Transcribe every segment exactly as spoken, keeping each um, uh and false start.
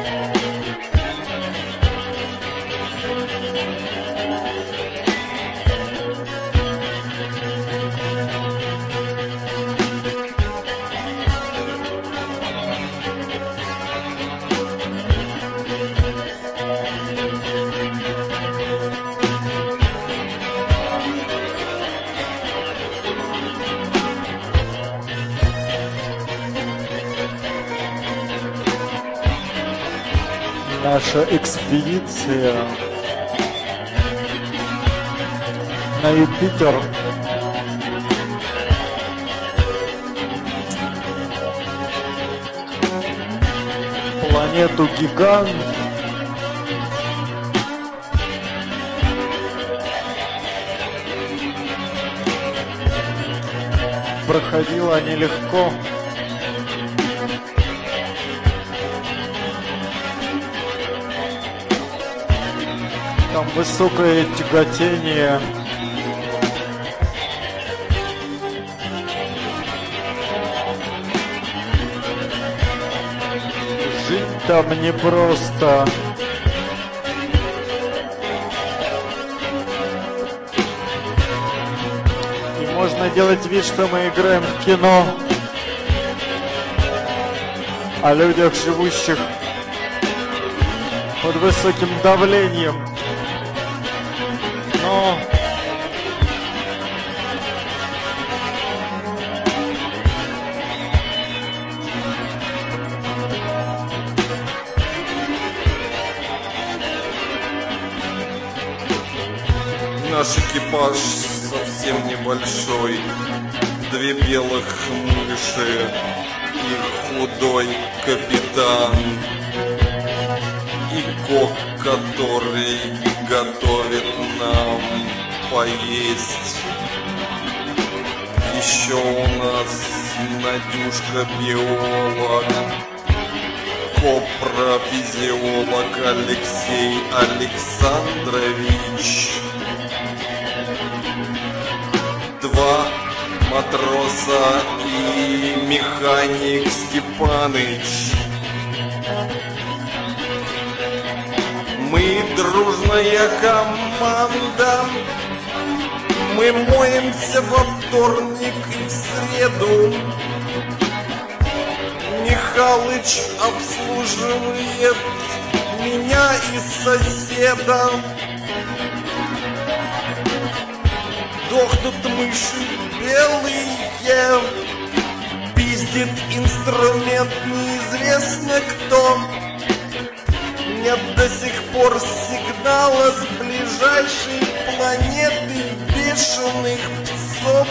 Наша экспедиция на Юпитер планету гигант проходила нелегко. Там высокое тяготение. Жить там непросто. И можно делать вид, что мы играем в кино о людях, живущих под высоким давлением. Но наш экипаж совсем небольшой. Две белых мыши и худой капитан. И кок, который готовит нам поесть. Еще у нас Надюшка биолог, Копра физиолог Алексей Александрович. Два матроса и механик Степаныч. Мы дружная команда. Мы моемся во вторник и в среду. Михалыч обслуживает меня и соседа. Дохнут мыши белые. Пиздит инструмент неизвестно кто. Нет до сих пор сигнала с ближайшей планеты бешеных псов.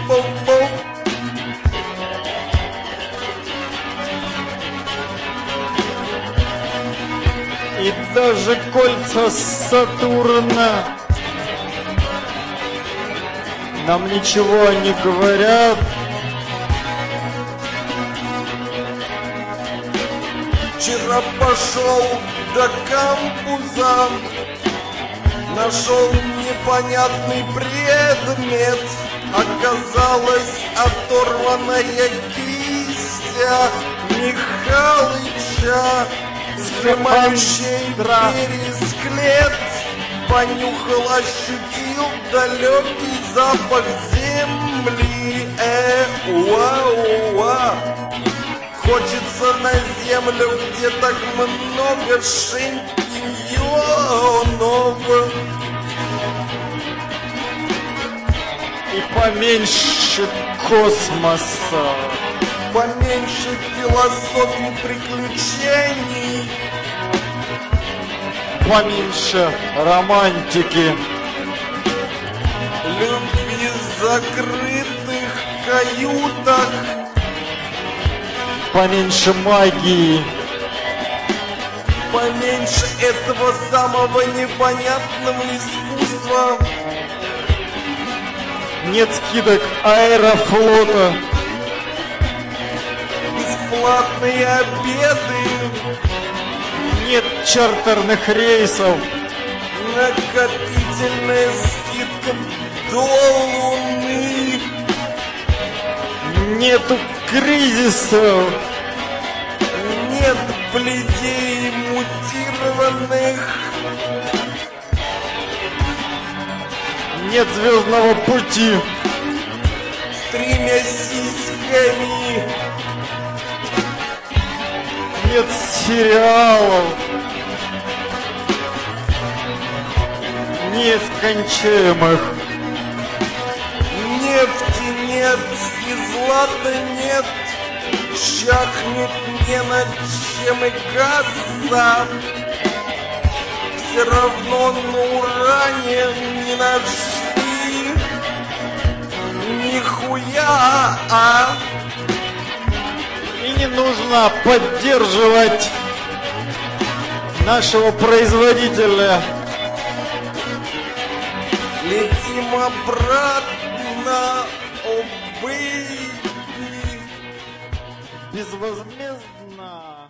и даже кольца Сатурна нам ничего не говорят. Вчера пошел до кампуса, нашел непонятный предмет. Оказалось, оторванная кисть Михалыча, сжимающий пересклет. Понюхал, ощутил далекий запах земли. Э, уа, уа. Хочется на землю, где так много шампиньонов. И поменьше космоса, поменьше философии приключений, поменьше романтики, любви в закрытых каютах, поменьше магии, поменьше этого самого непонятного искусства. Нет скидок Аэрофлота, бесплатные обеды, нет чартерных рейсов, накопительная скидка до Луны, нету кризисов, нет плетей мутированных. Нет звездного пути. С тремя сиськами. Нет сериалов. Нескончаемых. Нефти нет и злата нет. Чахнет не над чем и газа. Все равно на уране не нашли нихуя, а? И не нужно поддерживать нашего производителя. Летим обратно, о, бэйби. Безвозмездно.